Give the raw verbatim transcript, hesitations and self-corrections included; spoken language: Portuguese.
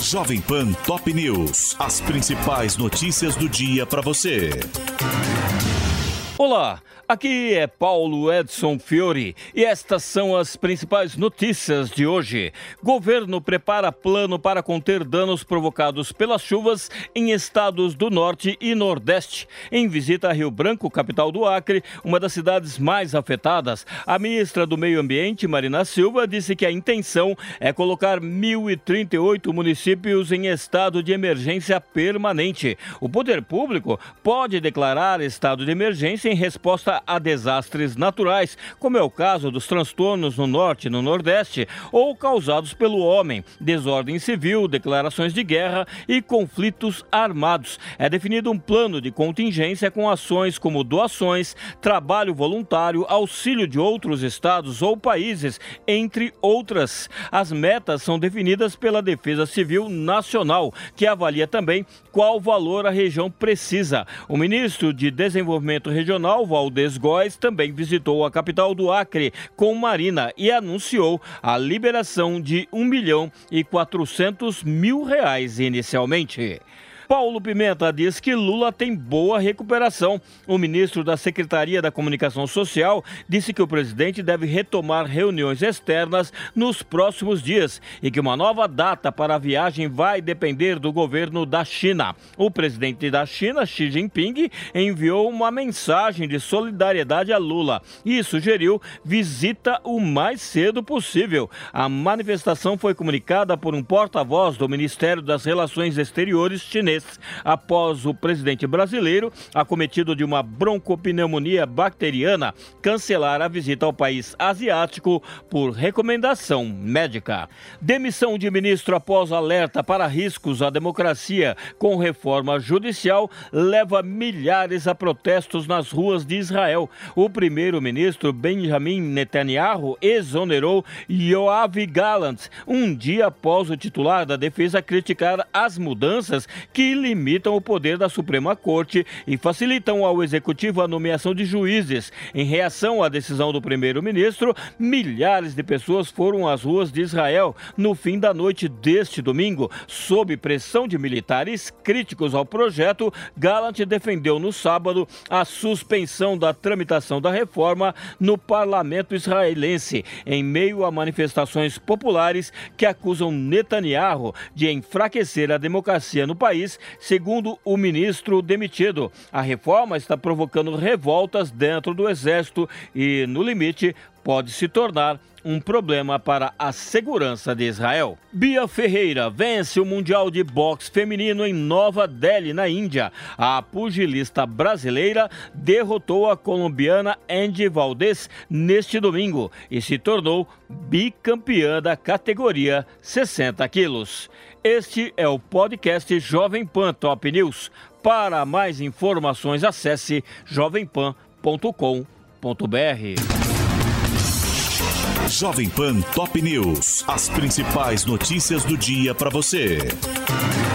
Jovem Pan Top News. As principais notícias do dia para você. Olá, aqui é Paulo Edson Fiore e estas são as principais notícias de hoje. Governo prepara plano para conter danos provocados pelas chuvas em estados do Norte e Nordeste. Em visita a Rio Branco, capital do Acre, uma das cidades mais afetadas, a ministra do Meio Ambiente, Marina Silva, disse que a intenção é colocar mil e trinta e oito municípios em estado de emergência permanente. O poder público pode declarar estado de emergência em resposta a desastres naturais, como é o caso dos transtornos no Norte e no Nordeste, ou causados pelo homem, desordem civil, declarações de guerra e conflitos armados. É definido um plano de contingência com ações como doações, trabalho voluntário, auxílio de outros estados ou países, entre outras. As metas são definidas pela Defesa Civil Nacional, que avalia também qual valor a região precisa. O ministro de Desenvolvimento Regional, Valdez Góes, também visitou a capital do Acre com Marina e anunciou a liberação de um milhão e quatrocentos mil reais inicialmente. Paulo Pimenta diz que Lula tem boa recuperação. O ministro da Secretaria da Comunicação Social disse que o presidente deve retomar reuniões externas nos próximos dias e que uma nova data para a viagem vai depender do governo da China. O presidente da China, Xi Jinping, enviou uma mensagem de solidariedade a Lula e sugeriu visita o mais cedo possível. A manifestação foi comunicada por um porta-voz do Ministério das Relações Exteriores chinês, após o presidente brasileiro, acometido de uma broncopneumonia bacteriana, cancelar a visita ao país asiático por recomendação médica. Demissão de ministro após alerta para riscos à democracia com reforma judicial leva milhares a protestos nas ruas de Israel. O primeiro-ministro Benjamin Netanyahu exonerou Yoav Gallant um dia após o titular da defesa criticar as mudanças que limitam o poder da Suprema Corte e facilitam ao Executivo a nomeação de juízes. Em reação à decisão do primeiro-ministro, milhares de pessoas foram às ruas de Israel no fim da noite deste domingo. Sob pressão de militares críticos ao projeto, Gallant defendeu no sábado a suspensão da tramitação da reforma no parlamento israelense, em meio a manifestações populares que acusam Netanyahu de enfraquecer a democracia no país. Segundo o ministro demitido, a reforma está provocando revoltas dentro do exército e, no limite, pode se tornar um problema para a segurança de Israel. Bia Ferreira vence o Mundial de Boxe Feminino em Nova Delhi, na Índia. A pugilista brasileira derrotou a colombiana Andy Valdez neste domingo e se tornou bicampeã da categoria sessenta quilos. Este é o podcast Jovem Pan Top News. Para mais informações, acesse jovem pan ponto com ponto br. Jovem Pan Top News. As principais notícias do dia para você.